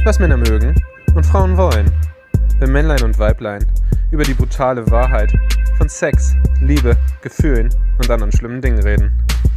was Männer mögen und Frauen wollen. Wenn Männlein und Weiblein über die brutale Wahrheit von Sex, Liebe, Gefühlen und anderen schlimmen Dingen reden.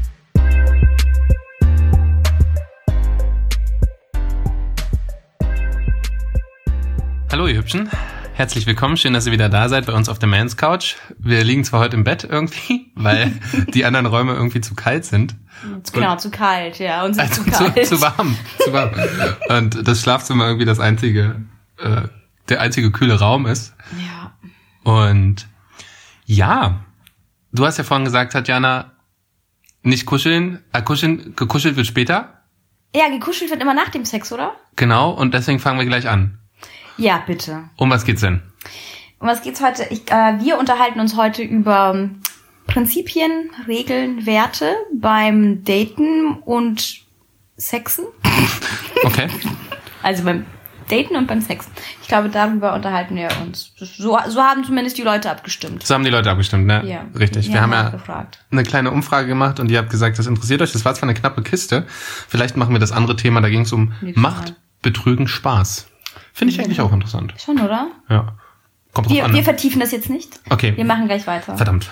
Hallo ihr Hübschen, herzlich willkommen, schön, dass ihr wieder da seid bei uns auf der Mans Couch. Wir liegen zwar heute im Bett irgendwie, weil die anderen Räume irgendwie zu kalt sind. Genau, zu kalt, ja, uns ist also zu kalt. Zu warm. Und das Schlafzimmer irgendwie der einzige kühle Raum ist. Ja. Und ja, du hast ja vorhin gesagt, Tatjana, nicht kuscheln, gekuschelt wird später. Ja, gekuschelt wird immer nach dem Sex, oder? Genau, und deswegen fangen wir gleich an. Ja, bitte. Um was geht's denn? Um was geht's heute? Wir unterhalten uns heute über Prinzipien, Regeln, Werte beim Daten und Sexen. Okay. Also beim Daten und beim Sex. Ich glaube, darüber unterhalten wir uns. So haben zumindest die Leute abgestimmt. So haben die Leute abgestimmt, ne? Ja. Richtig. Wir haben ja gefragt. Eine kleine Umfrage gemacht und ihr habt gesagt, das interessiert euch. Das war zwar eine knappe Kiste. Vielleicht machen wir das andere Thema, da ging es um Macht, Betrügen, Spaß. Finde ich eigentlich auch interessant. Schon, oder? Ja. Kommt drauf an. Wir vertiefen das jetzt nicht. Okay. Wir machen gleich weiter. Verdammt.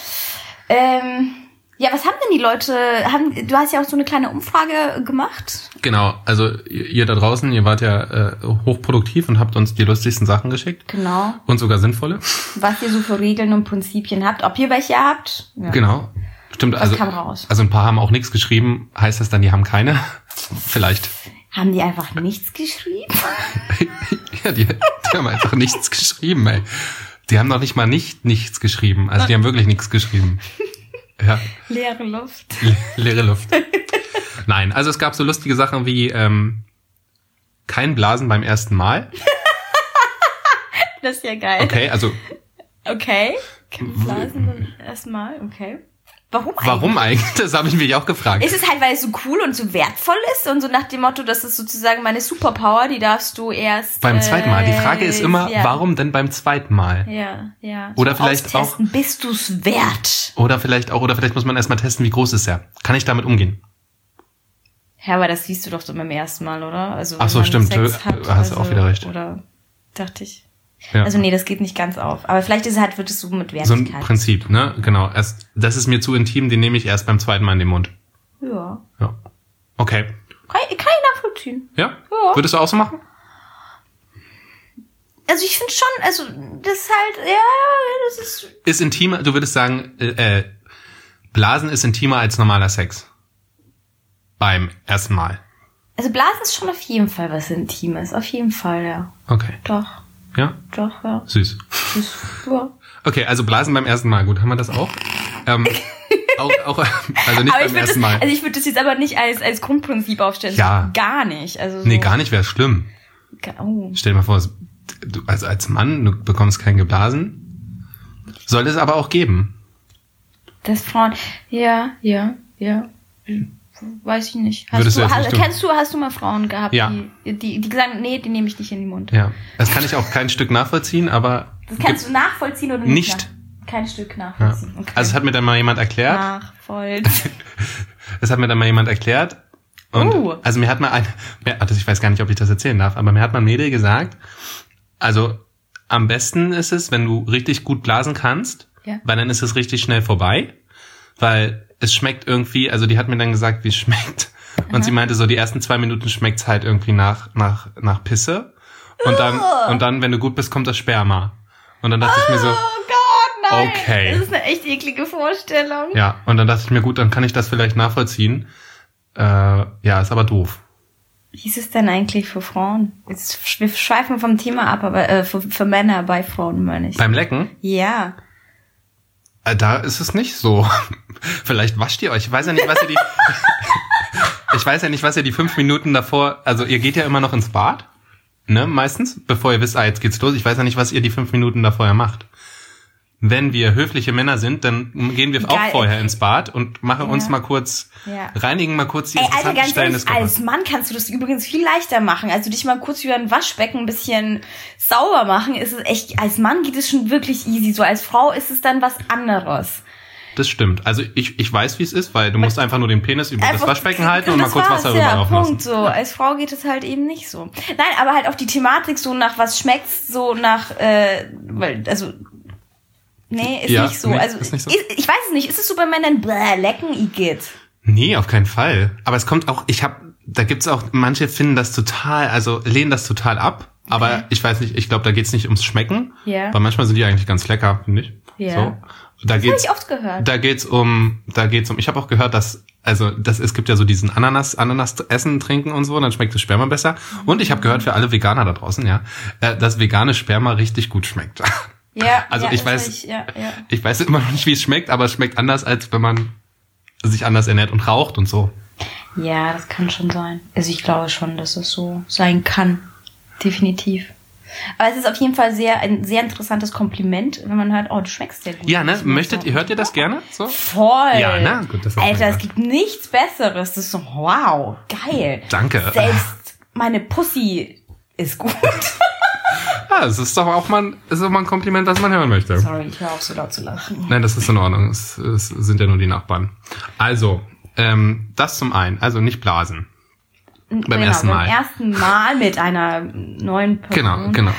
Ja, was haben denn die Leute? Du hast ja auch so eine kleine Umfrage gemacht. Genau, also ihr da draußen, ihr wart ja hochproduktiv und habt uns die lustigsten Sachen geschickt. Genau. Und sogar sinnvolle. Was ihr so für Regeln und Prinzipien habt. Ob ihr welche habt? Ja. Genau. Stimmt, Was kam raus? Also ein paar haben auch nichts geschrieben. Heißt das dann, die haben keine? Vielleicht. Haben die einfach nichts geschrieben? Ja, die haben einfach nichts geschrieben, ey. Die haben noch nicht mal nichts geschrieben. Also die haben wirklich nichts geschrieben. Ja. Leere Luft. Leere Luft. Nein, also es gab so lustige Sachen wie kein Blasen beim ersten Mal. Das ist ja geil. Okay, also... Okay. Kein Blasen beim ersten Mal, okay. Warum eigentlich? Das habe ich mich auch gefragt. Ist es halt, weil es so cool und so wertvoll ist und so nach dem Motto, das ist sozusagen meine Superpower, die darfst du erst... Beim zweiten Mal. Die Frage ist immer, warum denn beim zweiten Mal? Ja. Oder vielleicht auch... Bist du's wert? Oder vielleicht muss man erstmal testen, wie groß ist er. Kann ich damit umgehen? Ja, aber das siehst du doch so beim ersten Mal, oder? Also, ach so, stimmt. Sex hat, hast du auch wieder recht. Oder dachte ich. Ja. Also nee, das geht nicht ganz auf. Aber vielleicht wird es so mit Wertigkeit. So ein Prinzip, ne? Genau. Das ist mir zu intim, den nehme ich erst beim zweiten Mal in den Mund. Ja. Okay. Kann ich nachvollziehen. Ja? Würdest du auch so machen? Also ich finde schon, also das ist halt, das ist... Ist intimer, du würdest sagen, Blasen ist intimer als normaler Sex. Beim ersten Mal. Also Blasen ist schon auf jeden Fall was Intimes. Auf jeden Fall, ja. Okay. Doch. Ja? Doch, ja. Süß. Ja. Okay, also Blasen beim ersten Mal. Gut, haben wir das auch? Auch also nicht beim ersten Mal. Also ich würde das jetzt aber nicht als Grundprinzip aufstellen. Ja. Gar nicht. Also so. Nee, gar nicht wäre schlimm. Oh. Stell dir mal vor, du, also als Mann, du bekommst kein Geblasen. Soll es aber auch geben. Das Frauen... Ja. Weiß ich nicht. Hast du mal Frauen gehabt, ja. die gesagt haben, nee, die nehme ich nicht in den Mund? Ja, das kann ich auch kein Stück nachvollziehen, aber... Das kannst du nachvollziehen oder nicht? Kein Stück nachvollziehen. Ja. Okay. Also es hat mir dann mal jemand erklärt. Es hat mir dann mal jemand erklärt. Und also mir hat mal ich weiß gar nicht, ob ich das erzählen darf, aber mir hat mal ein Mädel gesagt, also am besten ist es, wenn du richtig gut blasen kannst, weil dann ist es richtig schnell vorbei, weil es schmeckt irgendwie, also die hat mir dann gesagt, wie es schmeckt. Und sie meinte so, die ersten 2 Minuten schmeckt's halt irgendwie nach Pisse. Und dann, wenn du gut bist, kommt das Sperma. Und dann dachte ich mir so, oh Gott, nein. Okay. Das ist eine echt eklige Vorstellung. Ja, und dann dachte ich mir, gut, dann kann ich das vielleicht nachvollziehen. Ja, ist aber doof. Wie ist es denn eigentlich für Frauen? Jetzt, wir schweifen vom Thema ab, aber für Männer bei Frauen meine ich. Beim Lecken? Ja. Da ist es nicht so. Vielleicht wascht ihr euch. Ich weiß ja nicht, was ihr die 5 Minuten davor, also ihr geht ja immer noch ins Bad, ne, meistens, bevor ihr wisst, jetzt geht's los. Ich weiß ja nicht, was ihr die 5 Minuten davor macht. Wenn wir höfliche Männer sind, dann gehen wir auch vorher ins Bad und machen uns mal kurz, reinigen mal kurz die interessanten Stellen des Körpers. Als Mann kannst du das übrigens viel leichter machen. Also dich mal kurz über ein Waschbecken ein bisschen sauber machen, ist es echt, als Mann geht es schon wirklich easy. So als Frau ist es dann was anderes. Das stimmt. Also ich weiß, wie es ist, weil du musst einfach nur den Penis über das Waschbecken halten und mal kurz Wasser rüberlaufen lassen. Punkt, so. Als Frau geht es halt eben nicht so. Nein, aber halt auf die Thematik so nach was schmeckt's, so nach, nee, ist nicht so. Nee, also nicht so. Ich weiß es nicht, ist es so bei Männern, lecken, Igitt? Nee, auf keinen Fall. Aber es kommt auch, da gibt's auch, manche finden das total, also lehnen das total ab. Aber ich weiß nicht, ich glaube, da geht's nicht ums Schmecken. Ja. Weil manchmal sind die eigentlich ganz lecker, finde ich. Ja. So. Das habe ich oft gehört. Da geht's um, ich habe auch gehört, dass, es gibt ja so diesen Ananas essen, trinken und so, dann schmeckt das Sperma besser. Und ich habe gehört, für alle Veganer da draußen, dass vegane Sperma richtig gut schmeckt. Ja. Also ich weiß immer noch nicht, wie es schmeckt, aber es schmeckt anders, als wenn man sich anders ernährt und raucht und so. Ja, das kann schon sein. Also ich glaube schon, dass es so sein kann. Definitiv. Aber es ist auf jeden Fall ein sehr interessantes Kompliment, wenn man hört, du schmeckst sehr gut. Ja, ne? Hört ihr das gerne? So? Voll. Ja, ne? Gut, das Alter, es gibt nichts Besseres. Das ist so, wow, geil. Danke. Selbst meine Pussy ist gut. Ja, es ist doch auch mal ein Kompliment, was man hören möchte. Sorry, ich höre auf so laut zu lachen. Nein, das ist in Ordnung. Es sind ja nur die Nachbarn. Also, das zum einen. Also nicht blasen. Beim ersten Mal mit einer neuen Person. Genau.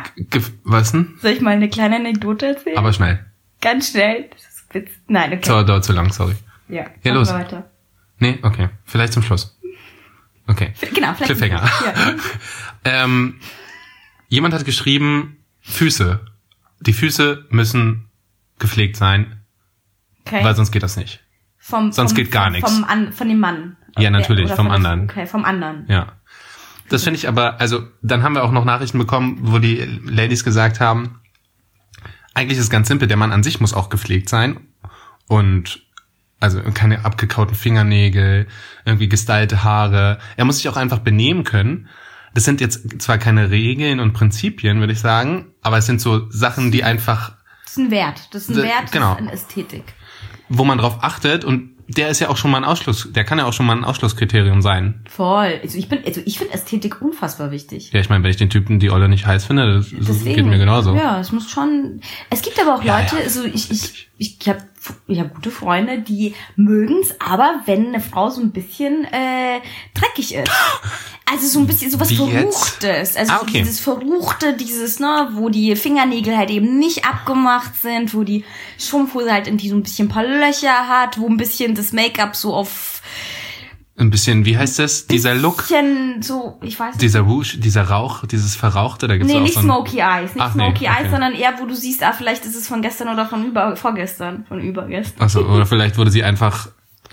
Was denn? Soll ich mal eine kleine Anekdote erzählen? Aber schnell. Ganz schnell. Das ist Witz. Nein, okay. So, dauert zu lang, sorry. Ja, los. Weiter. Nee, okay. Vielleicht zum Schluss. Okay. Genau, vielleicht. Cliffhanger. Ja. Jemand hat geschrieben, Füße. Die Füße müssen gepflegt sein. Okay. Weil sonst geht das nicht. Sonst geht gar nichts. Von dem Mann. Ja, natürlich, vom anderen. Okay, vom anderen. Ja. Das finde ich aber, dann haben wir auch noch Nachrichten bekommen, wo die Ladies gesagt haben, eigentlich ist es ganz simpel, der Mann an sich muss auch gepflegt sein und also keine abgekauten Fingernägel, irgendwie gestylte Haare. Er muss sich auch einfach benehmen können. Das sind jetzt zwar keine Regeln und Prinzipien, würde ich sagen, aber es sind so Sachen, die einfach... Das ist ein Wert. Genau. Das ist eine Ästhetik. Wo man drauf achtet und der ist ja auch schon mal der kann ja auch schon mal ein Ausschlusskriterium sein. Voll. Ich finde Ästhetik unfassbar wichtig. Ja, ich meine, wenn ich den Typen die Olle nicht heiß finde, das geht mir genauso. Ja, es muss schon, es gibt aber auch Leute, also ich habe gute Freunde, die mögen's, aber wenn eine Frau so ein bisschen dreckig ist. Also so ein bisschen sowas Verruchtes. Also okay. Dieses Verruchte, wo die Fingernägel halt eben nicht abgemacht sind, wo die Strumpfhose halt in die so ein bisschen ein paar Löcher hat, wo ein bisschen das Make-up so auf... Ein bisschen, wie heißt das? Dieser Look? Ein bisschen so, ich weiß nicht. Dieser Rouge, dieser Rauch, dieses Verrauchte, da gibt's auch nicht so Smoky Eyes. Nicht Smoky Eyes, sondern eher, wo du siehst, vielleicht ist es von gestern oder von vorgestern. Von übergestern. Achso, oder vielleicht wurde sie einfach,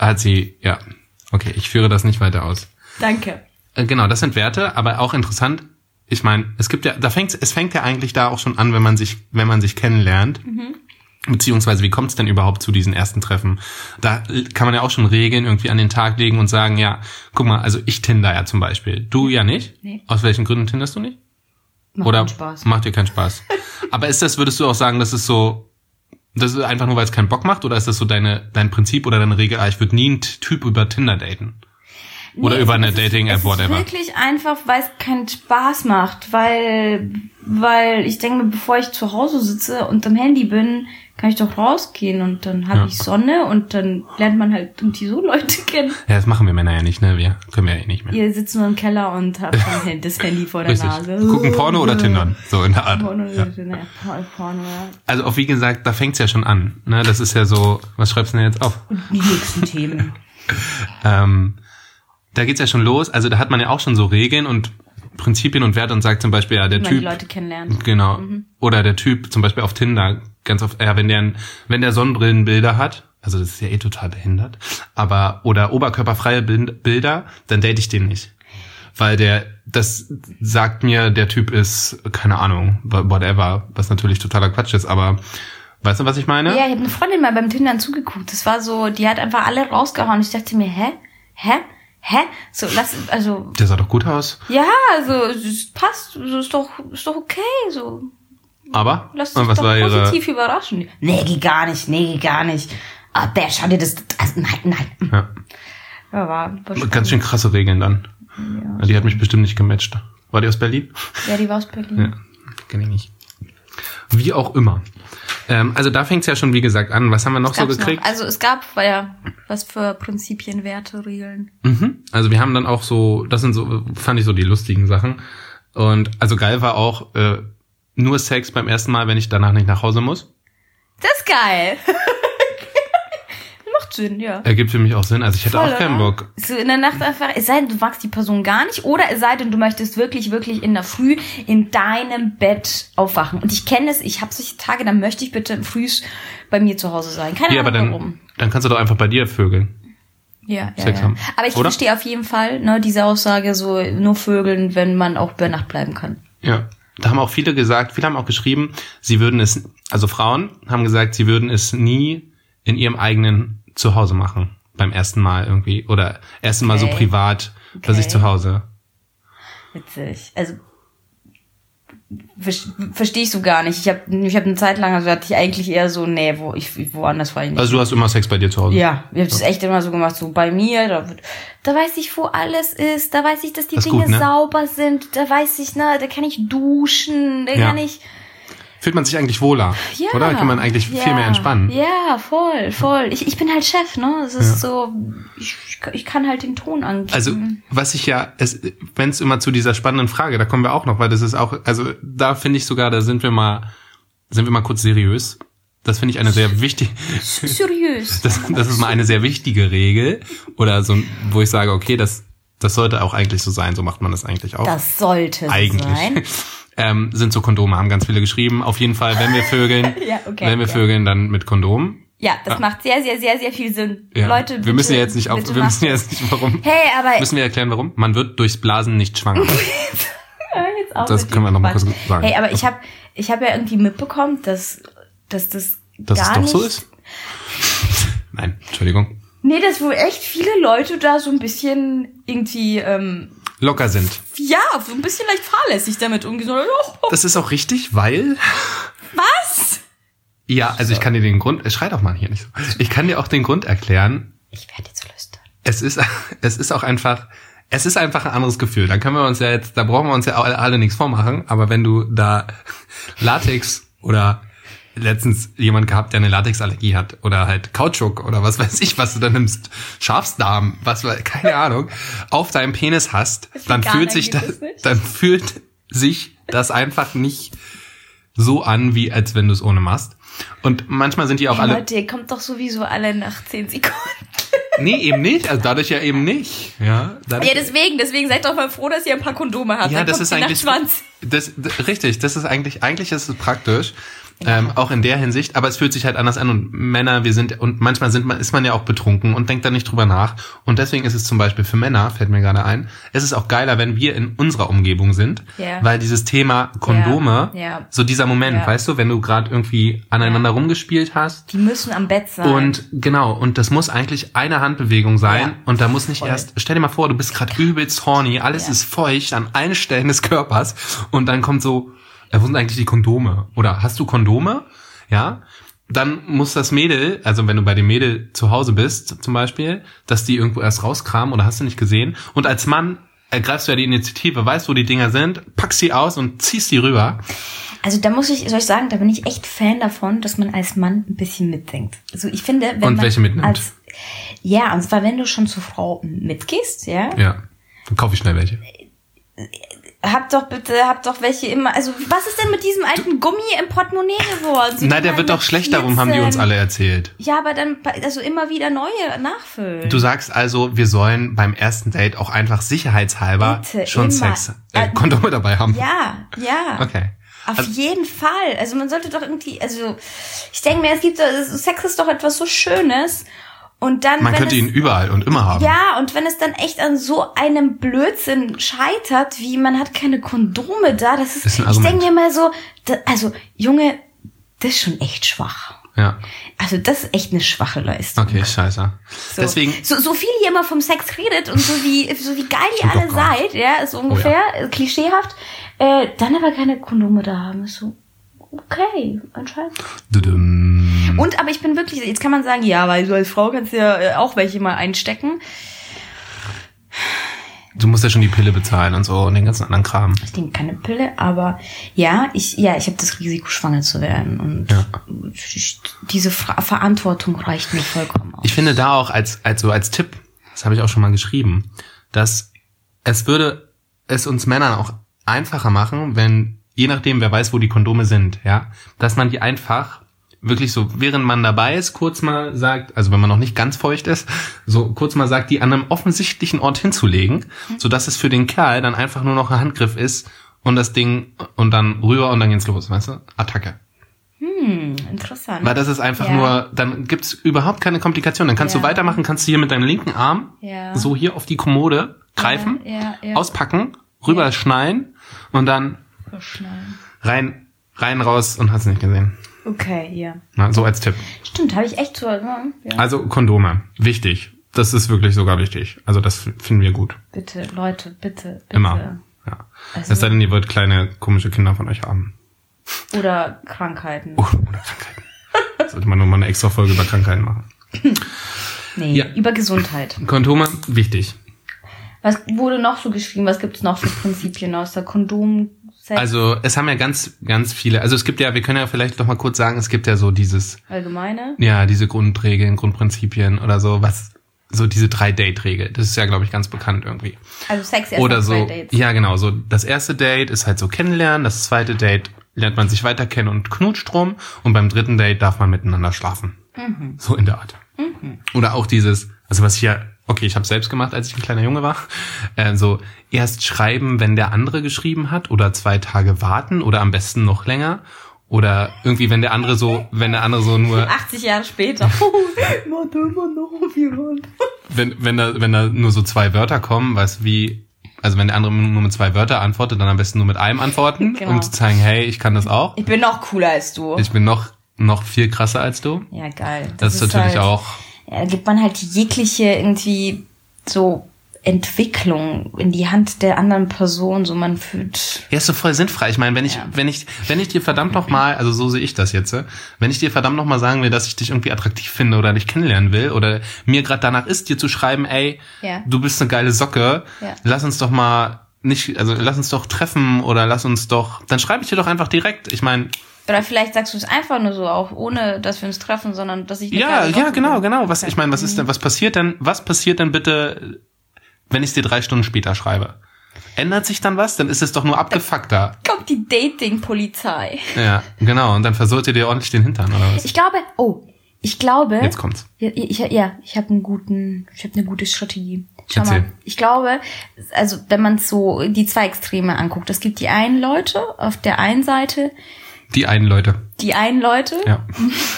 ja. Okay, ich führe das nicht weiter aus. Danke. Genau, das sind Werte, aber auch interessant. Ich meine, es fängt ja eigentlich da auch schon an, wenn man sich kennenlernt. Mhm. Beziehungsweise, wie kommt es denn überhaupt zu diesen ersten Treffen? Da kann man ja auch schon Regeln irgendwie an den Tag legen und sagen, ja, guck mal, also ich tinder ja zum Beispiel. Du ja nicht? Nee. Aus welchen Gründen tinderst du nicht? Macht dir keinen Spaß? Aber würdest du auch sagen, das ist einfach nur, weil es keinen Bock macht? Oder ist das so dein Prinzip oder deine Regel, ich würde nie einen Typ über Tinder daten? Oder über eine Dating-App, whatever. Es ist wirklich einfach, weil es keinen Spaß macht. Weil ich denke mir, bevor ich zu Hause sitze und am Handy bin, kann ich doch rausgehen und dann habe ich Sonne und dann lernt man halt irgendwie so Leute kennen. Ja, das machen wir Männer ja nicht, ne? Wir können ja eh nicht mehr. Ihr sitzt nur im Keller und habt das Handy vor der Richtig. Nase. Gucken Porno oder Tindern, so in der Art. Porno, ja. Porno, ja. Also auch wie gesagt, da fängt's ja schon an. Ne? Das ist ja so, was schreibst du denn jetzt auf? Und die nächsten Themen. Da geht's ja schon los. Also da hat man ja auch schon so Regeln und Prinzipien und Werte und sagt zum Beispiel, ja, der Typ... die Leute kennenlernen. Genau. Mhm. Oder der Typ zum Beispiel auf Tinder, ganz oft, wenn der Sonnenbrillenbilder hat, also das ist ja eh total behindert, oder oberkörperfreie Bilder, dann date ich den nicht. Weil das sagt mir, der Typ ist, keine Ahnung, whatever, was natürlich totaler Quatsch ist, aber... Weißt du, was ich meine? Ja, ich habe eine Freundin mal beim Tindern zugeguckt. Das war so, die hat einfach alle rausgehauen. Ich dachte mir, hä? So, der sah doch gut aus. Ja, also, es passt, so, ist doch okay, so. Aber? Lass dich doch positiv überraschen. Nee, geht gar nicht. Ah, schau dir das, nein. Ja. Ja, war ganz schön krasse Regeln dann. Ja, die hat mich bestimmt nicht gematcht. War die aus Berlin? Ja, die war aus Berlin. Ja, kenn ich nicht. Wie auch immer. Also da fängt's ja schon, wie gesagt, an. Was haben wir noch so gekriegt? Also es gab was für Prinzipien, Werte, Regeln. Also wir haben dann auch so, das sind so, fand ich so die lustigen Sachen. Und also geil war auch nur Sex beim ersten Mal, wenn ich danach nicht nach Hause muss. Das ist geil. Macht Sinn, ja. Ergibt für mich auch Sinn. Also ich hätte auch keinen Bock. So in der Nacht einfach, es sei denn, du magst die Person gar nicht, oder es sei denn, du möchtest wirklich, wirklich in der Früh in deinem Bett aufwachen. Und ich kenne es, ich habe solche Tage, dann möchte ich bitte früh bei mir zu Hause sein. Keine Ahnung warum. Dann kannst du doch einfach bei dir vögeln. Ja. Aber ich verstehe auf jeden Fall, ne, diese Aussage, so nur vögeln, wenn man auch über Nacht bleiben kann. Ja. Da haben auch viele gesagt, viele haben auch geschrieben, sie würden es, also Frauen haben gesagt, sie würden es nie in ihrem eigenen Zuhause machen. Beim ersten Mal irgendwie. Oder ersten Mal so privat bei sich zu Hause. Witzig. Also, verstehe ich so gar nicht. Ich hab eine Zeit lang, also hatte ich eigentlich eher so, woanders war ich nicht. Also du hast immer Sex bei dir zu Hause? Ja, ich habe das echt immer so gemacht, so bei mir, da weiß ich, wo alles ist, da weiß ich, dass die Dinge sauber sind, da weiß ich, da kann ich duschen, da kann ich... Fühlt man sich eigentlich wohler, oder? Da kann man eigentlich viel mehr entspannen. Ja, voll. Ich bin halt Chef, ne? Es ist so, ich kann halt den Ton angeben. Also, was ich wenn es immer zu dieser spannenden Frage, da kommen wir auch noch, weil das ist auch, also da finde ich sogar, da sind wir mal kurz seriös. Das finde ich eine sehr wichtige... Seriös. Das ist mal eine sehr wichtige Regel. Oder so, wo ich sage, okay, das sollte auch eigentlich so sein, so macht man das eigentlich auch. Das sollte so sein. Sind so Kondome, haben ganz viele geschrieben. Auf jeden Fall, wenn wir vögeln, vögeln, dann mit Kondom. Ja, das macht sehr, sehr, sehr, sehr viel Sinn. Ja. Leute, bitte, wir müssen jetzt nicht warum. Hey, aber müssen wir erklären, warum? Man wird durchs Blasen nicht schwanger. Das können wir noch mal kurz sagen. Hey, aber ich hab ja irgendwie mitbekommen, dass das gar es doch nicht so ist? Nein, Entschuldigung. Nee, dass wohl echt viele Leute da so ein bisschen irgendwie locker sind. Ja, so ein bisschen leicht fahrlässig damit umgehen. Das ist auch richtig, weil... Was? Ja, also ich kann dir den Grund... Schrei doch mal hier nicht so. Ich kann dir auch den Grund erklären. Ich werde dir zu lüstern. Es ist auch einfach... Es ist einfach ein anderes Gefühl. Da brauchen wir uns ja alle nichts vormachen. Aber wenn du da Latex oder... letztens jemand gehabt, der eine Latexallergie hat oder halt Kautschuk oder was weiß ich, was du da nimmst, Schafsdarm, keine Ahnung, auf deinem Penis hast, dann fühlt sich das einfach nicht so an, wie als wenn du es ohne machst. Und manchmal sind die auch alle... Leute, ihr kommt doch sowieso alle nach 10 Sekunden. Nee, eben nicht. Also dadurch ja eben nicht. Ja, deswegen seid doch mal froh, dass ihr ein paar Kondome habt. Ja, das ist eigentlich... Richtig, das ist eigentlich ist es praktisch. Auch in der Hinsicht, aber es fühlt sich halt anders an und Männer, manchmal ist man ja auch betrunken und denkt da nicht drüber nach und deswegen ist es zum Beispiel für Männer, fällt mir gerade ein, es ist auch geiler, wenn wir in unserer Umgebung sind, weil dieses Thema Kondome, so dieser Moment, weißt du, wenn du gerade irgendwie aneinander rumgespielt hast. Die müssen am Bett sein. Und genau, und das muss eigentlich eine Handbewegung sein und da muss nicht stell dir mal vor, du bist gerade übelst horny, alles ist feucht an allen Stellen des Körpers und dann kommt so, wo sind eigentlich die Kondome? Oder hast du Kondome? Ja. Dann muss das Mädel, also wenn du bei dem Mädel zu Hause bist, zum Beispiel, dass die irgendwo erst rauskramen oder hast du nicht gesehen. Und als Mann ergreifst du ja die Initiative, weißt, wo die Dinger sind, packst sie aus und ziehst die rüber. Also da soll ich sagen, da bin ich echt Fan davon, dass man als Mann ein bisschen mitdenkt. Also ich finde, wenn und man welche mitnimmt? Und zwar, wenn du schon zur Frau mitgehst, ja. Ja. Dann kaufe ich schnell welche. Habt doch welche immer, also was ist denn mit diesem alten Gummi im Portemonnaie geworden? So, nein, der wird doch schlecht, darum haben die uns alle erzählt. Ja, aber dann, also immer wieder neue nachfüllen. Du sagst also, wir sollen beim ersten Date auch einfach sicherheitshalber schon Sex, Kondome dabei haben. Ja. Okay. Auf jeden Fall. Also man sollte doch irgendwie, also ich denke mir, Sex ist doch etwas so Schönes. Und dann, man könnte ihn überall und immer haben. Ja, und wenn es dann echt an so einem Blödsinn scheitert, wie man hat keine Kondome da, das ist ein Argument. Ich denke mir mal so, Junge, das ist schon echt schwach. Ja. Also das ist echt eine schwache Leistung. Okay, scheiße. So. Deswegen. So viel ihr immer vom Sex redet und so wie geil ihr alle seid, ja, so ungefähr, klischeehaft, dann aber keine Kondome da haben, ist so. Okay, anscheinend. Und aber ich bin wirklich, jetzt kann man sagen, ja, weil du als Frau kannst ja auch welche mal einstecken. Du musst ja schon die Pille bezahlen und so und den ganzen anderen Kram. Ich denke keine Pille, aber ich habe das Risiko, schwanger zu werden. Und diese Verantwortung reicht mir vollkommen aus. Ich finde da auch als Tipp, das habe ich auch schon mal geschrieben, dass es würde es uns Männern auch einfacher machen, wenn, je nachdem, wer weiß, wo die Kondome sind, ja, dass man die einfach wirklich so, während man dabei ist, kurz mal sagt, also wenn man noch nicht ganz feucht ist, so kurz mal sagt, die an einem offensichtlichen Ort hinzulegen, sodass es für den Kerl dann einfach nur noch ein Handgriff ist und das Ding und dann rüber und dann geht's los, weißt du? Attacke. Interessant. Weil das ist einfach nur, dann gibt's überhaupt keine Komplikation. Dann kannst du weitermachen, kannst du hier mit deinem linken Arm so hier auf die Kommode greifen, auspacken, rüber schnallen und dann rein, raus und hast nicht gesehen. Okay, ja. Na, so als Tipp. Stimmt, habe ich echt so. Ja. Also Kondome, wichtig. Das ist wirklich sogar wichtig. Also das finden wir gut. Bitte, Leute, bitte. Immer. Ja. Also, es sei denn, ihr wollt kleine, komische Kinder von euch haben. Oder Krankheiten. Oder Krankheiten. Sollte man nochmal eine extra Folge über Krankheiten machen. Nee, über Gesundheit. Kondome, wichtig. Was wurde noch so geschrieben? Was gibt es noch für Prinzipien aus der Kondom? Also es haben ja ganz, ganz viele, also es gibt ja, wir können ja vielleicht noch mal kurz sagen, es gibt ja so dieses Allgemeine? Ja, diese Grundregeln, Grundprinzipien oder so, so diese 3-Date-Regel. Das ist ja, glaube ich, ganz bekannt irgendwie. Also Sex erst oder nach so, 2 Dates. Ja, genau, so das erste Date ist halt so kennenlernen, das zweite Date lernt man sich weiter kennen und knutscht rum und beim dritten Date darf man miteinander schlafen. So in der Art. Oder auch dieses, also was ich ja, okay, ich habe selbst gemacht, als ich ein kleiner Junge war, so erst schreiben, wenn der andere geschrieben hat oder 2 Tage warten oder am besten noch länger oder irgendwie, wenn der andere so nur 80 Jahre später. wenn da nur so 2 Wörter kommen, weißt du, wie, also wenn der andere nur mit 2 Wörter antwortet, dann am besten nur mit einem antworten, genau. Um zu zeigen, hey, ich kann das auch. Ich bin noch cooler als du. Ich bin noch viel krasser als du. Ja, geil. Das ist natürlich halt auch. Ja, da gibt man halt jegliche irgendwie so Entwicklung in die Hand der anderen Person, so man fühlt. Ja, ist so voll sinnfrei. Ich meine, wenn ich dir verdammt nochmal, also so sehe ich das jetzt, wenn ich dir verdammt nochmal sagen will, dass ich dich irgendwie attraktiv finde oder dich kennenlernen will oder mir gerade danach ist, dir zu schreiben, ey, du bist eine geile Socke, lass uns doch treffen oder dann schreibe ich dir doch einfach direkt. Ich meine, oder vielleicht sagst du es einfach nur so, auch ohne, dass wir uns treffen, sondern dass ich genau. Was passiert denn bitte, wenn ich es dir 3 Stunden später schreibe? Ändert sich dann was? Dann ist es doch nur abgefuckter. Kommt die Dating-Polizei. Ja, genau. Und dann versucht ihr dir ordentlich den Hintern, oder was? Ich glaube. Jetzt kommt's. Ich habe eine gute Strategie. Schau Erzähl. mal. Ich glaube, also wenn man so die 2 Extreme anguckt, es gibt die einen Leute auf der einen Seite. Die einen Leute. Ja.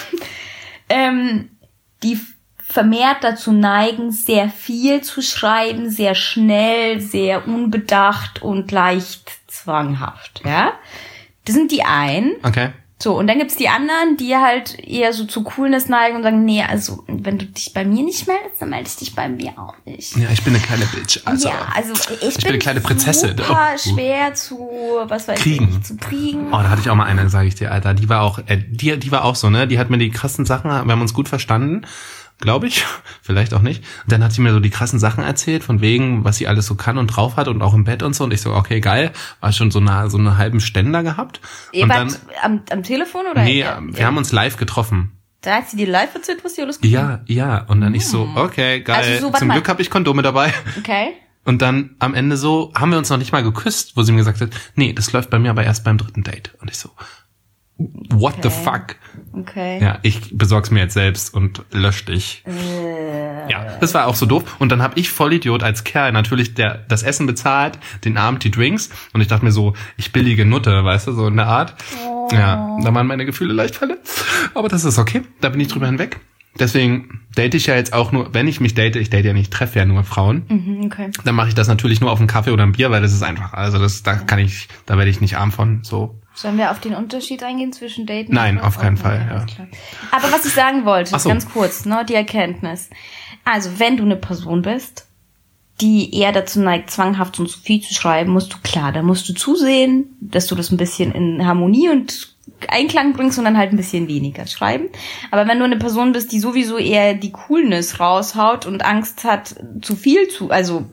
Die vermehrt dazu neigen, sehr viel zu schreiben, sehr schnell, sehr unbedacht und leicht zwanghaft, ja? Das sind die einen. Okay. So, und dann gibt's die anderen, die halt eher so zu Coolness neigen und sagen, nee, also, wenn du dich bei mir nicht meldest, dann melde ich dich bei mir auch nicht. Ja, ich bin eine kleine Bitch. Also, ja, also ich bin eine kleine Prinzessin. Super schwer zu, zu kriegen. Oh, da hatte ich auch mal eine, sage ich dir, Alter. Die war auch, die war auch so, ne? Die hat mir die krassen Sachen, wir haben uns gut verstanden. Glaube ich, vielleicht auch nicht. Und dann hat sie mir so die krassen Sachen erzählt, von wegen, was sie alles so kann und drauf hat und auch im Bett und so. Und ich so, okay, geil. War schon so eine halben Ständer gehabt. Und dann am Telefon oder? Nee, wir haben uns live getroffen. Da hat sie dir live erzählt, was sie alles gemacht hat? Ja. Und dann ich so, okay, geil. Also so, zum Glück habe ich Kondome dabei. Okay. Und dann am Ende so, haben wir uns noch nicht mal geküsst, wo sie mir gesagt hat, nee, das läuft bei mir aber erst beim 3. Date. Und ich so, what the fuck? Okay. Ja, ich besorg's mir jetzt selbst und lösch dich. Ja, das war auch so doof. Und dann habe ich Vollidiot als Kerl natürlich das Essen bezahlt, den Abend die Drinks. Und ich dachte mir so, ich billige Nutte, weißt du, so in der Art. Oh. Ja, da waren meine Gefühle leicht verletzt. Aber das ist okay, da bin ich drüber hinweg. Deswegen date ich ja jetzt auch nur, wenn ich mich date, ich date ja nicht, treffe ja nur Frauen. Okay. Dann mache ich das natürlich nur auf einen Kaffee oder ein Bier, weil das ist einfach, also da werde ich nicht arm von, so. Sollen wir auf den Unterschied eingehen zwischen Daten? Nein, auf keinen Fall, ja. Aber was ich sagen wollte, ganz kurz, ne, die Erkenntnis. Also, wenn du eine Person bist, die eher dazu neigt, zwanghaft und zu viel zu schreiben, da musst du zusehen, dass du das ein bisschen in Harmonie und Einklang bringst und dann halt ein bisschen weniger schreiben. Aber wenn du eine Person bist, die sowieso eher die Coolness raushaut und Angst hat,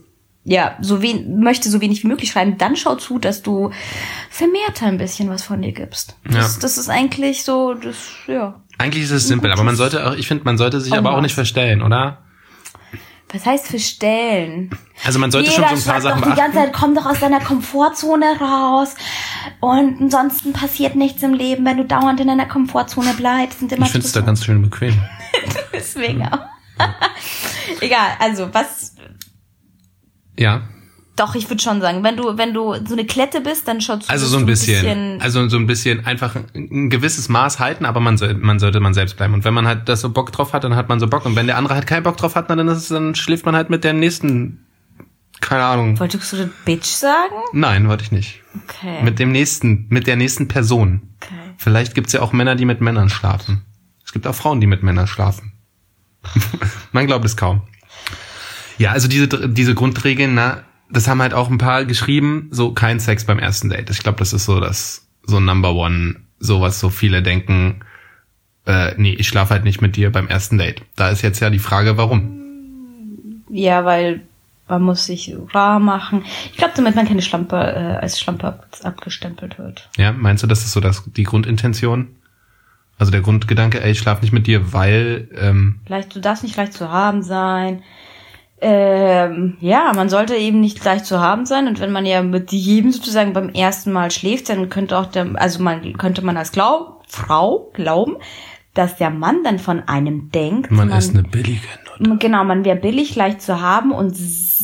möchte so wenig wie möglich schreiben, dann schau zu, dass du vermehrt ein bisschen was von dir gibst. Das ist eigentlich so, Eigentlich ist es simpel, aber man sollte sich aber auch nicht verstellen, oder? Was heißt verstellen? Also man sollte schon so ein paar Sachen beachten. Die ganze Zeit, komm doch aus deiner Komfortzone raus und ansonsten passiert nichts im Leben, wenn du dauernd in deiner Komfortzone bleibst. Ich finde es da ganz schön bequem. Deswegen auch. Egal, also was... Ja. Doch, ich würde schon sagen, wenn du so eine Klette bist, dann schaut also so ein bisschen einfach ein gewisses Maß halten, aber man sollte man selbst bleiben. Und wenn man halt das so Bock drauf hat, dann hat man so Bock. Und wenn der andere halt keinen Bock drauf hat, dann schläft man halt mit der nächsten, keine Ahnung. Wolltest du das Bitch sagen? Nein, wollte ich nicht. Okay. Mit der nächsten Person. Okay. Vielleicht gibt's ja auch Männer, die mit Männern schlafen. Es gibt auch Frauen, die mit Männern schlafen. Man glaubt es kaum. Ja, also diese Grundregeln, das haben halt auch ein paar geschrieben, so kein Sex beim ersten Date. Ich glaube, das ist so Number One, sowas, so viele denken, ich schlafe halt nicht mit dir beim ersten Date. Da ist jetzt ja die Frage, warum? Ja, weil man muss sich rar machen. Ich glaube, damit man keine Schlampe als Schlampe abgestempelt wird. Ja, meinst du, das ist so die Grundintention? Also der Grundgedanke, ich schlafe nicht mit dir, weil... du darfst nicht leicht zu haben sein. Man sollte eben nicht leicht zu haben sein. Und wenn man ja mit jedem sozusagen beim ersten Mal schläft, dann könnte man als Frau glauben, dass der Mann dann von einem denkt. Man ist eine billige Nutte. Genau, man wäre billig, leicht zu haben und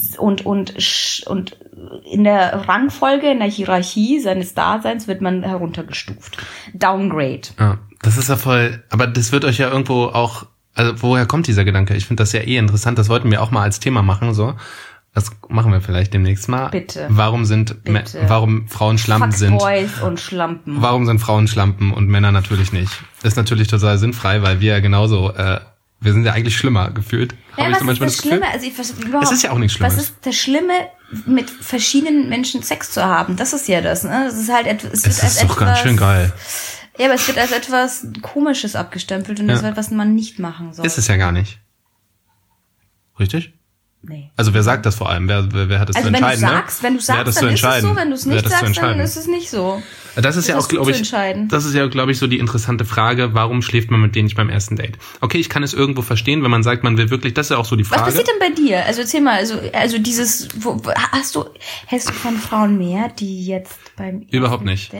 in der Rangfolge, in der Hierarchie seines Daseins wird man heruntergestuft. Downgrade. Ja, das ist ja voll, aber das wird euch ja irgendwo auch, also woher kommt dieser Gedanke? Ich finde das ja interessant, das wollten wir auch mal als Thema machen, so. Das machen wir vielleicht demnächst mal. Bitte. Warum Frauen Schlampen sind. Fuckboys und Schlampen. Warum sind Frauen Schlampen und Männer natürlich nicht? Das ist natürlich total sinnfrei, weil wir ja genauso, wir sind ja eigentlich schlimmer gefühlt. Ja, was ist das Schlimme? Also es ist ja auch nichts Schlimmes. Was ist das Schlimme, mit verschiedenen Menschen Sex zu haben? Das ist ja das, ne? Das ist halt es ist doch ganz schön geil. Ja, aber es wird als etwas Komisches abgestempelt und das ist etwas, was man nicht machen soll. Ist es ja gar nicht. Richtig? Nee. Also wer sagt das vor allem? Wer hat es zu entscheiden? Wenn du sagst, dann ist es so. Wenn du es nicht sagst, dann ist es nicht so. Das ist ja auch, glaube ich, so die interessante Frage, warum schläft man mit denen nicht beim ersten Date? Okay, ich kann es irgendwo verstehen, wenn man sagt, man will wirklich, das ist ja auch so die Frage. Was passiert denn bei dir? Also erzähl mal, also dieses, hältst du von Frauen mehr, die jetzt beim Überhaupt nicht.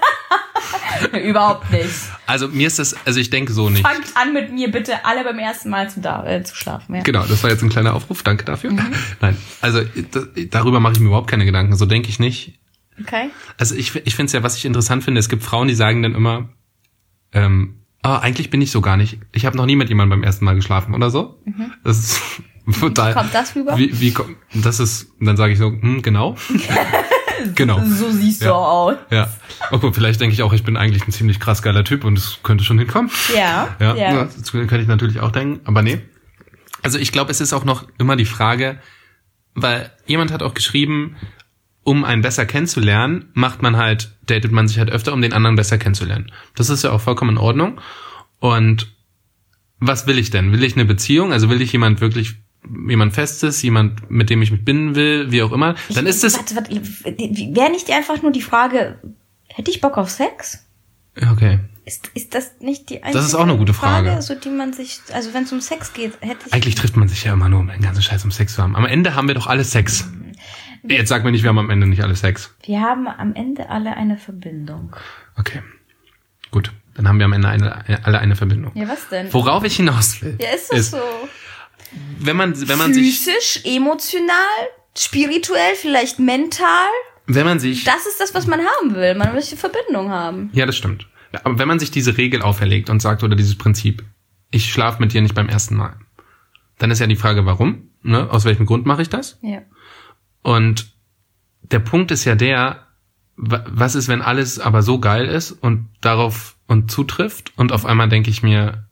Überhaupt nicht. Also mir ist das, ich denke so nicht. Fangt an mit mir bitte alle beim ersten Mal zu schlafen. Ja. Genau, das war jetzt ein kleiner Aufruf, danke dafür. Nein, also darüber mache ich mir überhaupt keine Gedanken, so denke ich nicht. Okay. Also ich finde es ja, was ich interessant finde, es gibt Frauen, die sagen dann immer, eigentlich bin ich so gar nicht. Ich habe noch nie mit jemandem beim ersten Mal geschlafen oder so. Das ist total. Wie kommt das rüber? Das ist, dann sage ich so, genau. Genau. So siehst du auch aus. Ja. Okay, vielleicht denke ich auch, ich bin eigentlich ein ziemlich krass geiler Typ und es könnte schon hinkommen. Ja. Das könnte ich natürlich auch denken, aber nee. Also ich glaube, es ist auch noch immer die Frage, weil jemand hat auch geschrieben, um einen besser kennenzulernen, datet man sich halt öfter, um den anderen besser kennenzulernen. Das ist ja auch vollkommen in Ordnung. Und was will ich denn? Will ich eine Beziehung? Also will ich jemand Festes, jemand, mit dem ich mich binden will, wie auch immer, dann ist es... Wäre nicht einfach nur die Frage, hätte ich Bock auf Sex? Okay. Ist das nicht die einzige Das ist auch eine gute Frage. So die man sich, also wenn es um Sex geht, hätte ich... Eigentlich trifft man sich ja immer nur, um den ganzen Scheiß um Sex zu haben. Am Ende haben wir doch alle Sex. Jetzt sag mir nicht, wir haben am Ende nicht alle Sex. Wir haben am Ende alle eine Verbindung. Okay. Gut. Dann haben wir am Ende alle eine Verbindung. Ja, was denn? Worauf ich hinaus will. Ja, ist das so? Wenn man physisch, emotional, spirituell, vielleicht mental. Wenn man sich... Das ist das, was man haben will. Man möchte Verbindung haben. Ja, das stimmt. Aber wenn man sich diese Regel auferlegt und sagt, oder dieses Prinzip, ich schlafe mit dir nicht beim ersten Mal, dann ist ja die Frage, warum? Ne? Aus welchem Grund mache ich das? Ja. Und der Punkt ist ja was ist, wenn alles aber so geil ist und darauf und zutrifft und auf einmal denke ich mir,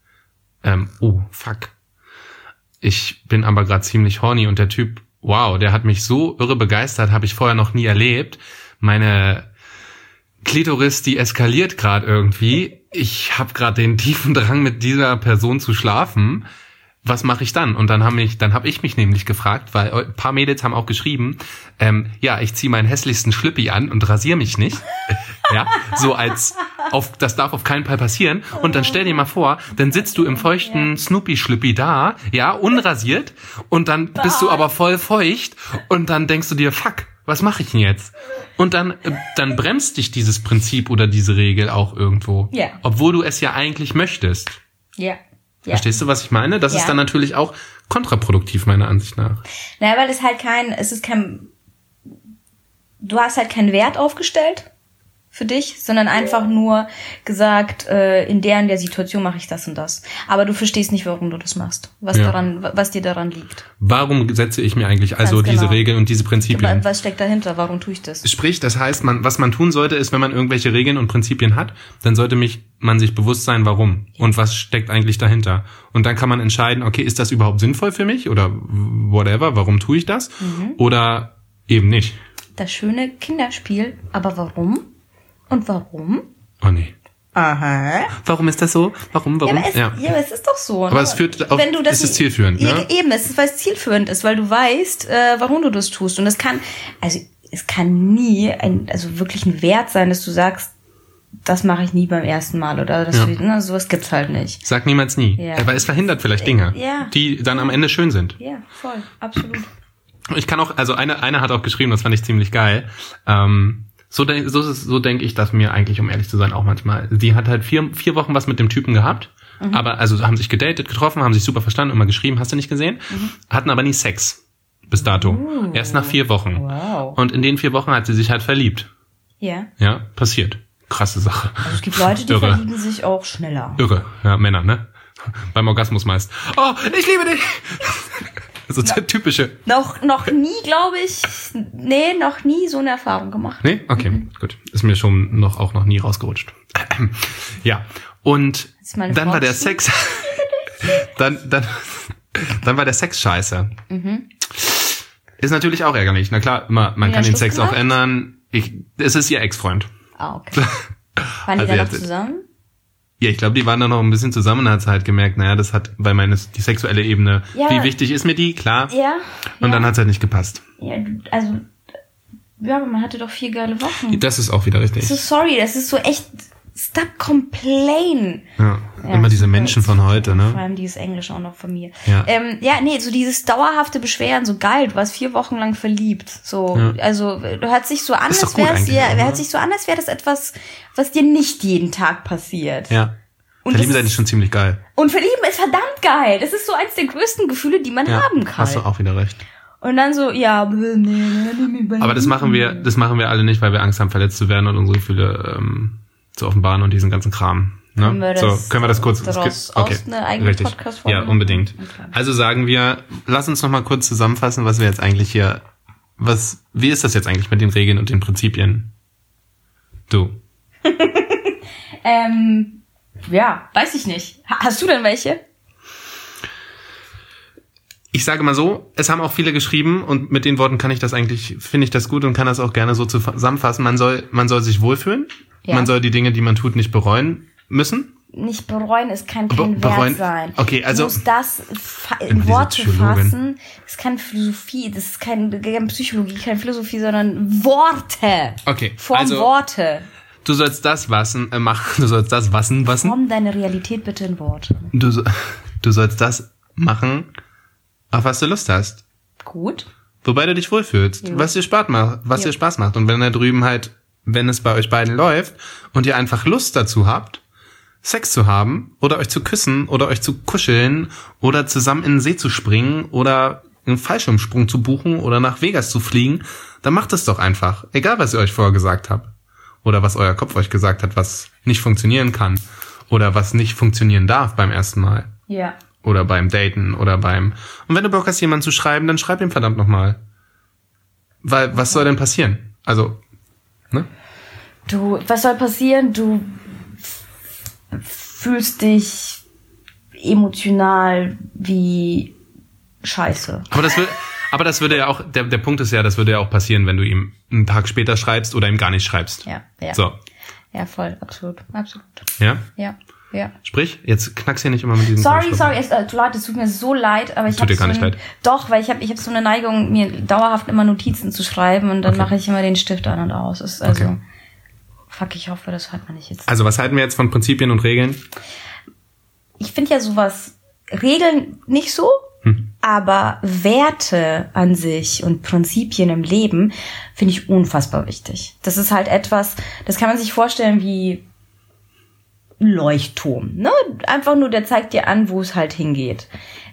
fuck, ich bin aber gerade ziemlich horny und der Typ, wow, der hat mich so irre begeistert, habe ich vorher noch nie erlebt. Meine Klitoris, die eskaliert gerade irgendwie. Ich habe gerade den tiefen Drang, mit dieser Person zu schlafen. was mache ich dann? Und dann habe ich mich nämlich gefragt, weil ein paar Mädels haben auch geschrieben, ich ziehe meinen hässlichsten Schlüppi an und rasiere mich nicht. Ja, so das darf auf keinen Fall passieren. Und dann stell dir mal vor, dann sitzt du im feuchten Snoopy-Schlüppi da, ja, unrasiert, und dann bist du aber voll feucht und dann denkst du dir, fuck, was mache ich denn jetzt? Und dann bremst dich dieses Prinzip oder diese Regel auch irgendwo. Ja. Obwohl du es ja eigentlich möchtest. Ja. Ja. Verstehst du, was ich meine? Das ist dann natürlich auch kontraproduktiv, meiner Ansicht nach. Naja, weil du hast halt keinen Wert aufgestellt für dich, sondern einfach nur gesagt, in der Situation mache ich das und das. Aber du verstehst nicht, warum du das machst, was dir daran liegt. Warum setze ich mir eigentlich diese Regeln und diese Prinzipien? Was steckt dahinter? Warum tue ich das? Sprich, das heißt, was man tun sollte, ist, wenn man irgendwelche Regeln und Prinzipien hat, dann sollte man sich bewusst sein, warum und was steckt eigentlich dahinter. Und dann kann man entscheiden, okay, ist das überhaupt sinnvoll für mich oder whatever, warum tue ich das? Oder eben nicht. Das schöne Kinderspiel, aber warum? Und warum? Oh nee. Aha. Warum ist das so? Warum? Ja, aber es ist doch so. Aber es führt auf, es ist zielführend, ne? Eben, weil es zielführend ist, weil du weißt, warum du das tust. Und es kann nie wirklich ein Wert sein, dass du sagst, das mache ich nie beim ersten Mal oder sowas gibt's halt nicht. Sag niemals nie. Ja. Aber es verhindert vielleicht Dinge, die dann am Ende schön sind. Ja, voll, absolut. Ich kann auch, also eine hat auch geschrieben, das fand ich ziemlich geil. So denke ich, dass mir eigentlich, um ehrlich zu sein, auch manchmal. Die hat halt 4 Wochen was mit dem Typen gehabt, aber also haben sich gedatet, getroffen, haben sich super verstanden, immer geschrieben, hast du nicht gesehen? Hatten aber nie Sex bis dato. Erst nach 4 Wochen. Wow. Und in den 4 Wochen hat sie sich halt verliebt. Ja. Ja, passiert. Krasse Sache. Also es gibt Leute, die verlieben sich auch schneller. Irre. Ja, Männer, ne? Beim Orgasmus meist. Oh, ich liebe dich! So typische. Noch nie, glaube ich. Nee, noch nie so eine Erfahrung gemacht. Nee? Okay, gut. Ist mir schon noch nie rausgerutscht. Ja. Und dann war der Sex. dann war der Sex scheiße. Ist natürlich auch ärgerlich. Na klar, man kann den Sex auch ändern. Es ist ihr Ex-Freund. Ah, okay. Waren die da noch zusammen? Ja, ich glaube, die waren da noch ein bisschen zusammen und hat halt gemerkt, naja, das hat, weil die sexuelle Ebene, wie wichtig ist mir die, klar. Ja. Und dann hat es halt nicht gepasst. Ja, also, aber man hatte doch 4 geile Wochen. Das ist auch wieder richtig. So sorry, das ist so echt, stop complain. Ja, immer diese Menschen von heute, ne? Vor allem dieses Englisch auch noch von mir. Ja. So dieses dauerhafte Beschweren, so geil, du warst 4 Wochen lang verliebt. So, also, du hört sich so an, als wäre das etwas, was dir nicht jeden Tag passiert. Ja. Und Verlieben sein ist schon ziemlich geil. Und Verlieben ist verdammt geil. Das ist so eins der größten Gefühle, die man haben kann. Hast du auch wieder recht. Und dann so, aber das machen wir alle nicht, weil wir Angst haben, verletzt zu werden und unsere Gefühle zu offenbaren und diesen ganzen Kram. Ne? Können wir das kurz? Okay, eine eigene richtig. Podcast-Folge Ja, unbedingt. Okay. Also sagen wir, lass uns noch mal kurz zusammenfassen, was wir jetzt eigentlich hier, wie ist das jetzt eigentlich mit den Regeln und den Prinzipien? Du. Ja, weiß ich nicht. Hast du denn welche? Ich sage mal so, es haben auch viele geschrieben und mit den Worten finde ich das gut und kann das auch gerne so zusammenfassen. Man soll sich wohlfühlen. Ja. Man soll die Dinge, die man tut, nicht bereuen müssen. Nicht bereuen, es kann kein Wert sein. Okay, also. Du musst das in Worte fassen. Das ist keine Philosophie, das ist keine Psychologie, keine Philosophie, sondern Worte. Okay. Worte. Du sollst das machen. Du sollst das wassen. Form deine Realität bitte in Worte. Du sollst das machen, auf was du Lust hast. Gut. Wobei du dich wohlfühlst. Ja. Was dir Spaß macht. Und wenn da drüben halt, wenn es bei euch beiden läuft und ihr einfach Lust dazu habt, Sex zu haben oder euch zu küssen oder euch zu kuscheln oder zusammen in den See zu springen oder einen Fallschirmsprung zu buchen oder nach Vegas zu fliegen, dann macht es doch einfach. Egal, was ihr euch vorher gesagt habt. Oder was euer Kopf euch gesagt hat, was nicht funktionieren kann. Oder was nicht funktionieren darf beim ersten Mal. Ja. Oder beim Daten oder und wenn du Bock hast, jemanden zu schreiben, dann schreib ihm verdammt nochmal. Weil, was soll denn passieren? Also, ne? Was soll passieren? Du fühlst dich emotional wie Scheiße. Aber das würde ja auch, der Punkt ist ja, das würde ja auch passieren, wenn du ihm einen Tag später schreibst oder ihm gar nicht schreibst. Ja. So. Ja, voll, absolut. Ja? Ja. Ja. Sprich, jetzt knackst hier nicht immer mit diesem Sorry, Leute, es tut mir so leid, aber ich habe gar nicht leid. Doch, weil ich hab so eine Neigung, mir dauerhaft immer Notizen zu schreiben und dann mache ich immer den Stift an und aus. Ist also fuck, ich hoffe, das hört man nicht jetzt. Also, was halten wir jetzt von Prinzipien und Regeln? Ich finde ja sowas, Regeln nicht so, aber Werte an sich und Prinzipien im Leben finde ich unfassbar wichtig. Das ist halt etwas, das kann man sich vorstellen wie Leuchtturm, ne? Einfach nur, der zeigt dir an, wo es halt hingeht.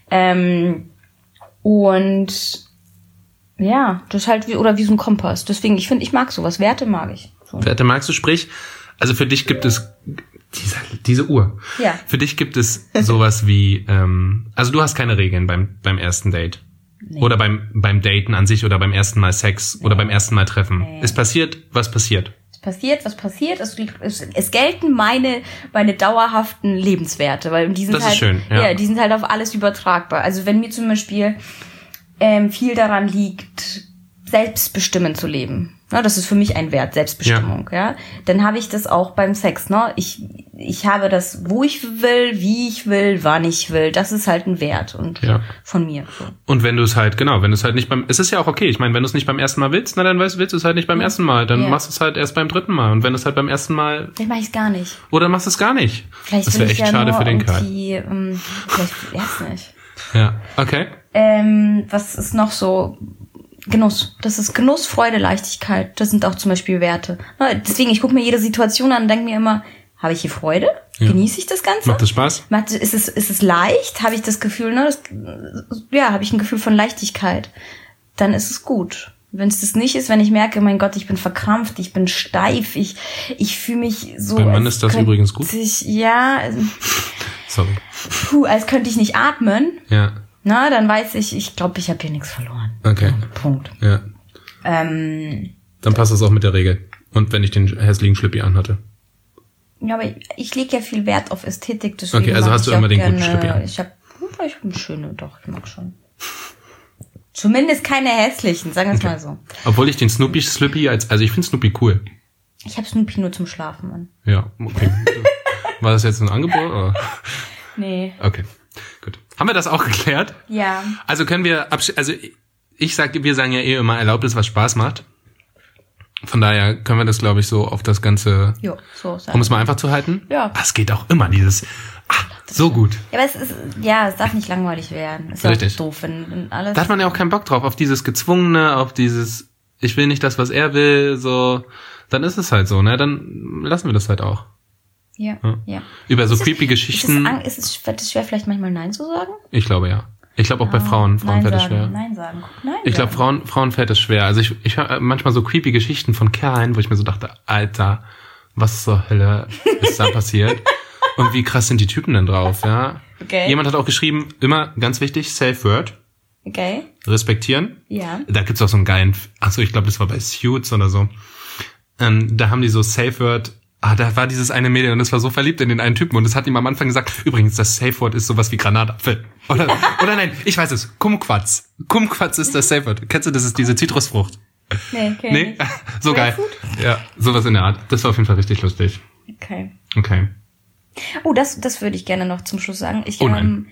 Und ja, das ist halt wie so ein Kompass. Deswegen, ich mag sowas. Werte mag ich. So. Werte magst du, sprich, also für dich gibt es diese Uhr. Ja. Für dich gibt es sowas wie, also du hast keine Regeln beim ersten Date. Nee. Oder beim Daten an sich oder beim ersten Mal Sex oder beim ersten Mal Treffen. Nee. Es passiert, was passiert. Was passiert, es gelten meine dauerhaften Lebenswerte, weil die sind das halt, ist schön, ja. Die sind halt auf alles übertragbar. Also wenn mir zum Beispiel viel daran liegt, selbstbestimmend zu leben, ne, das ist für mich ein Wert, Selbstbestimmung, ja, dann habe ich das auch beim Sex, ne, ich habe das, wo ich will, wie ich will, wann ich will, das ist halt ein Wert und von mir. So. Und wenn du es halt, nicht es ist ja auch okay, ich meine, wenn du es nicht beim ersten Mal willst, na dann willst du es halt nicht beim ersten Mal, dann machst du es halt erst beim dritten Mal und wenn du es halt beim ersten Mal... Vielleicht mache ich es gar nicht. Oder machst du es gar nicht. Vielleicht das wäre echt schade für den Kerl. Vielleicht erst nicht. Ja, okay. Was ist noch so... Genuss. Das ist Genuss, Freude, Leichtigkeit. Das sind auch zum Beispiel Werte. Deswegen, ich gucke mir jede Situation an und denke mir immer, habe ich hier Freude? Ja. Genieße ich das Ganze? Macht das Spaß? Ist es leicht? Habe ich das Gefühl, habe ich ein Gefühl von Leichtigkeit? Dann ist es gut. Wenn es das nicht ist, wenn ich merke, mein Gott, ich bin verkrampft, ich bin steif, ich fühle mich so... Beim Mann ist das übrigens gut? Sorry. Als könnte ich nicht atmen. Ja. Na, dann weiß ich glaube, ich habe hier nichts verloren. Okay. Punkt. Ja. Dann passt das auch mit der Regel. Und wenn ich den hässlichen Schlippi anhatte. Ja, aber ich lege ja viel Wert auf Ästhetik. Deswegen okay, also hast du immer den guten Schlippi an. Ich habe schöne, doch, ich mag schon. Zumindest keine hässlichen, sagen wir es mal so. Obwohl ich den Snoopy also ich finde Snoopy cool. Ich habe Snoopy nur zum Schlafen, Mann. Ja, okay. War das jetzt ein Angebot, oder? Nee. Okay. Gut. Haben wir das auch geklärt? Ja. Also können wir wir sagen ja immer erlaubt ist, was Spaß macht. Von daher können wir das, glaube ich, so auf das Ganze, um es mal einfach zu halten. Ja. Es geht auch immer so gut. Ja, aber es darf nicht langweilig werden. Ist ja auch doof, wenn alles... Da hat man ja auch keinen Bock drauf, auf dieses Gezwungene, auf dieses, ich will nicht das, was er will, so, dann ist es halt so, ne, dann lassen wir das halt auch. Ja. Über so creepy Geschichten. Ist es schwer, vielleicht manchmal Nein zu sagen? Ich glaube, ja. Ich glaube auch bei Frauen fällt es schwer. Nein sagen. Ich glaube, Frauen fällt es schwer. Also ich höre manchmal so creepy Geschichten von Kerlen, wo ich mir so dachte, Alter, was zur Hölle ist da passiert? Und wie krass sind die Typen denn drauf, ja? Okay. Jemand hat auch geschrieben, immer ganz wichtig, Safe Word. Okay. Respektieren. Ja. Da gibt's auch so einen geilen, ich glaube, das war bei Suits oder so. Da haben die so Safe Word. Da war dieses eine Mädel und das war so verliebt in den einen Typen und das hat ihm am Anfang gesagt, übrigens, das Safe Word ist sowas wie Granatapfel. Oder nein, ich weiß es, Kumquats. Kumquats ist das Safe Word. Kennst du, das ist diese Zitrusfrucht? Nee? So geil. Ja, sowas in der Art. Das war auf jeden Fall richtig lustig. Okay. Oh, das würde ich gerne noch zum Schluss sagen. Nein.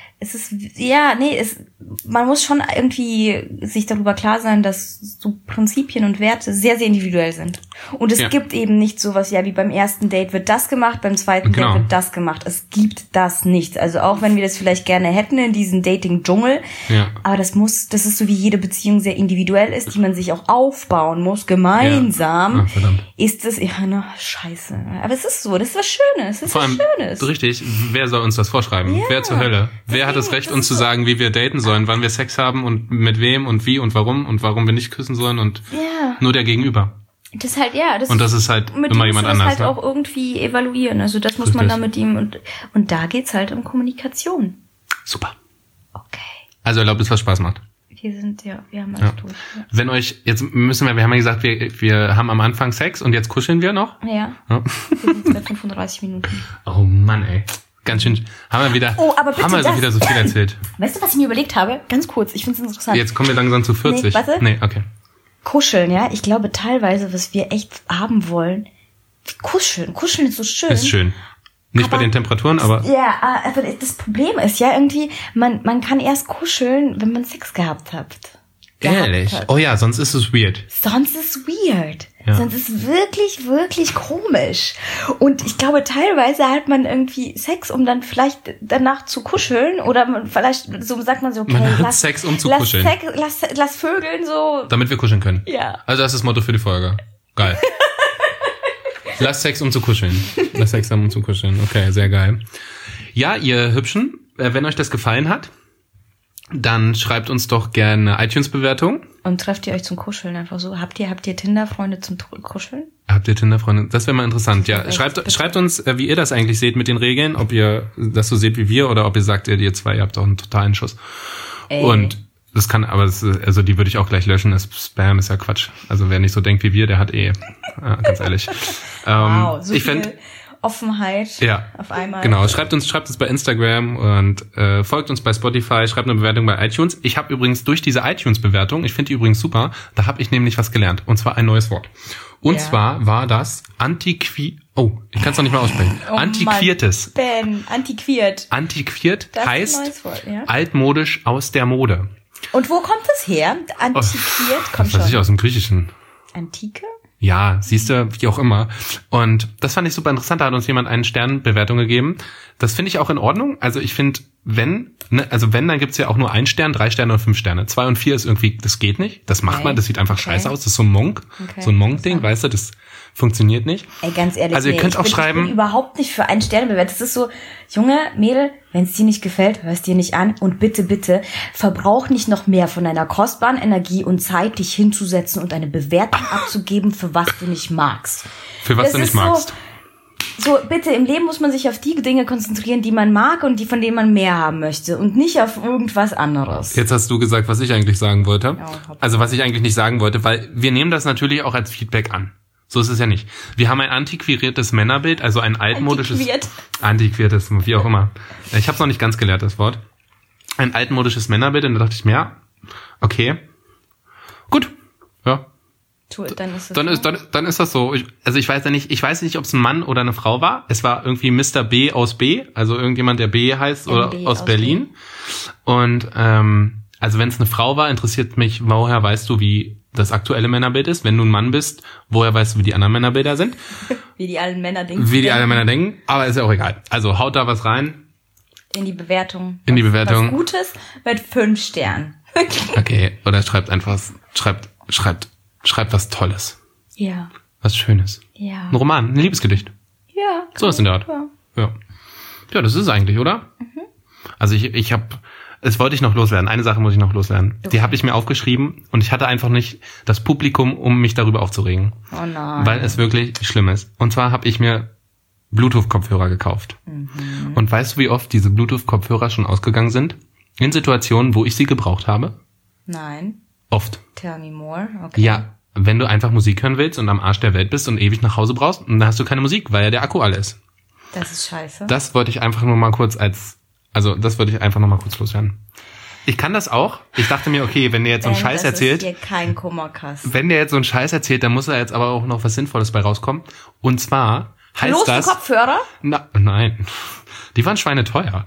Man muss schon irgendwie sich darüber klar sein, dass so Prinzipien und Werte sehr, sehr individuell sind. Und es gibt eben nicht sowas, wie beim ersten Date wird das gemacht, beim zweiten Date wird das gemacht. Es gibt das nicht. Also auch wenn wir das vielleicht gerne hätten in diesem Dating-Dschungel, aber das ist so wie jede Beziehung sehr individuell ist, die man sich auch aufbauen muss, gemeinsam. Ist das, scheiße. Aber es ist so, das ist was Schönes. Vor allem, richtig, wer soll uns das vorschreiben? Wer zur Hölle? Wer hat das Recht, uns zu sagen, wie wir daten sollen, wann wir Sex haben und mit wem und wie und warum wir nicht küssen sollen und nur der Gegenüber. Das ist halt, und das ist halt immer jemand anders. Das halt auch irgendwie evaluieren. Also das muss man da mit ihm und da geht's halt um Kommunikation. Super. Okay. Also erlaubt es, was Spaß macht. Wir haben alles durch. Ja. Wenn euch, wir haben ja gesagt, wir haben am Anfang Sex und jetzt kuscheln wir noch. Ja. Wir sind bei 35 Minuten. Oh Mann, ey. Ganz schön. Haben wir wieder so viel erzählt. Weißt du, was ich mir überlegt habe? Ganz kurz, ich finde es interessant. Jetzt kommen wir langsam zu 40. Nee, warte. Nee, okay. Kuscheln, ja. Ich glaube teilweise, was wir echt haben wollen, kuscheln. Kuscheln ist so schön. Ist schön. Nicht bei den Temperaturen, aber... Ja, aber das Problem ist ja irgendwie, man kann erst kuscheln, wenn man Sex gehabt hat. Ehrlich? Oh ja, sonst ist es weird. Sonst ist es weird. Ja. Sonst ist es wirklich, wirklich komisch. Und ich glaube, teilweise hat man irgendwie Sex, um dann vielleicht danach zu kuscheln. Oder vielleicht so sagt man so, okay, man hat Sex, um zu kuscheln. Lass Vögeln so. Damit wir kuscheln können. Ja. Also das ist das Motto für die Folge. Geil. Lass Sex, um zu kuscheln. Lass Sex haben, um zu kuscheln. Okay, sehr geil. Ja, ihr Hübschen, wenn euch das gefallen hat, dann schreibt uns doch gerne iTunes-Bewertung. Und trefft ihr euch zum Kuscheln einfach so? Habt ihr Tinder-Freunde zum Kuscheln? Habt ihr Tinder-Freunde? Das wäre mal interessant, ja. Schreibt uns, wie ihr das eigentlich seht mit den Regeln, ob ihr das so seht wie wir oder ob ihr sagt, ihr zwei, ihr habt auch einen totalen Schuss. Und das kann, aber also die würde ich auch gleich löschen. Das Spam ist ja Quatsch. Also wer nicht so denkt wie wir, der hat ganz ehrlich. Wow, so viel Offenheit auf einmal. Genau, schreibt uns bei Instagram und folgt uns bei Spotify, schreibt eine Bewertung bei iTunes. Ich habe übrigens durch diese iTunes-Bewertung, ich finde die übrigens super, da habe ich nämlich was gelernt. Und zwar ein neues Wort. Und zwar war das ich kann es noch nicht mal aussprechen. Antiquiertes. Ben, antiquiert. Antiquiert das heißt ist ein neues Wort, ja? Altmodisch aus der Mode. Und wo kommt das her? Antiquiert kommt schon. Das weiß ich aus dem Griechischen. Antike? Ja, siehst du, wie auch immer. Und das fand ich super interessant. Da hat uns jemand eine Sternbewertung gegeben. Das finde ich auch in Ordnung. Also ich finde, wenn, dann gibt's ja auch nur 1 Stern, 3 Sterne und 5 Sterne. 2 und 4 ist irgendwie, das geht nicht. Das macht man, das sieht einfach scheiße aus. Das ist so ein Monk, so ein Monk-Ding, weißt du, das funktioniert nicht. Ey, ganz ehrlich, also ihr könnt auch schreiben. Ich bin überhaupt nicht für 1 Stern bewertet. Das ist so, Junge, Mädel, wenn es dir nicht gefällt, hör es dir nicht an und bitte, bitte, verbrauch nicht noch mehr von deiner kostbaren Energie und Zeit, dich hinzusetzen und eine Bewertung abzugeben, für was du nicht magst. Für was du nicht magst. So, bitte, im Leben muss man sich auf die Dinge konzentrieren, die man mag und von denen man mehr haben möchte und nicht auf irgendwas anderes. Jetzt hast du gesagt, was ich eigentlich sagen wollte. Also was ich eigentlich nicht sagen wollte, weil wir nehmen das natürlich auch als Feedback an. So ist es ja nicht. Wir haben ein antiquiertes Männerbild, also ein altmodisches... Antiquiertes, wie auch immer. Ich habe es noch nicht ganz gelernt, das Wort. Ein altmodisches Männerbild, und da dachte ich mir, ja, okay, gut, ja. Dann ist das so. Ich weiß ja nicht, ob es ein Mann oder eine Frau war. Es war irgendwie Mr. B aus B, also irgendjemand, der B heißt, oder aus Berlin. Und also wenn es eine Frau war, interessiert mich, woher weißt du, wie das aktuelle Männerbild ist? Wenn du ein Mann bist, woher weißt du, wie die anderen Männerbilder sind? Wie die allen Männer denken. Aber ist ja auch egal. Also haut da was rein. In die Bewertung. Was Gutes mit 5 Sternen. Okay, oder schreibt was Tolles. Ja. Was Schönes. Ja. Ein Roman, ein Liebesgedicht. Ja. So ist in der Art. Ja. Ja, das ist es eigentlich, oder? Mhm. Also das wollte ich noch loswerden. Eine Sache muss ich noch loswerden. Okay. Die habe ich mir aufgeschrieben und ich hatte einfach nicht das Publikum, um mich darüber aufzuregen. Oh nein. Weil es wirklich schlimm ist. Und zwar habe ich mir Bluetooth-Kopfhörer gekauft. Mhm. Und weißt du, wie oft diese Bluetooth-Kopfhörer schon ausgegangen sind? In Situationen, wo ich sie gebraucht habe? Nein. Oft. Tell me more. Okay. Ja, wenn du einfach Musik hören willst und am Arsch der Welt bist und ewig nach Hause brauchst, und dann hast du keine Musik, weil ja der Akku alle ist. Das ist scheiße. Das wollte ich einfach nur mal kurz loswerden. Ich kann das auch. Ich dachte mir, okay, wenn der jetzt so einen Scheiß erzählt. Das ist hier kein Kummerkasten. Wenn der jetzt so einen Scheiß erzählt, dann muss da jetzt aber auch noch was Sinnvolles bei rauskommen. Und zwar heißt das... Kopfhörer? Nein. Die waren schweineteuer.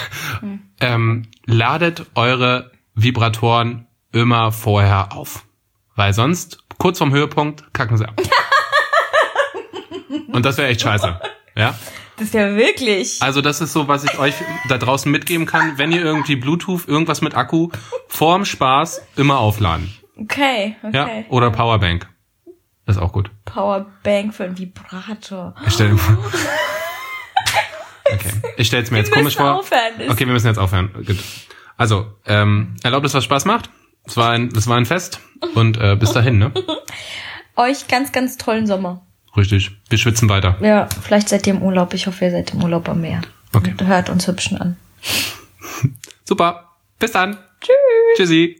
Ladet eure Vibratoren immer vorher auf. Weil sonst, kurz vorm Höhepunkt, kacken sie ab. Und das wäre echt scheiße. Ja? Das ist ja wirklich... Also das ist so, was ich euch da draußen mitgeben kann. Wenn ihr irgendwie Bluetooth, irgendwas mit Akku, vorm Spaß immer aufladen. Okay. Ja? Oder Powerbank. Das ist auch gut. Powerbank für einen Vibrator. Ich stell's mir jetzt komisch vor. Okay, wir müssen jetzt aufhören. Gut. Also, erlaubt es, was Spaß macht. Es war ein Fest. Und bis dahin, ne? Euch ganz, ganz tollen Sommer. Richtig. Wir schwitzen weiter. Ja, vielleicht seid ihr im Urlaub. Ich hoffe, ihr seid im Urlaub am Meer. Okay. Und hört uns Hübschen an. Super. Bis dann. Tschüss. Tschüssi.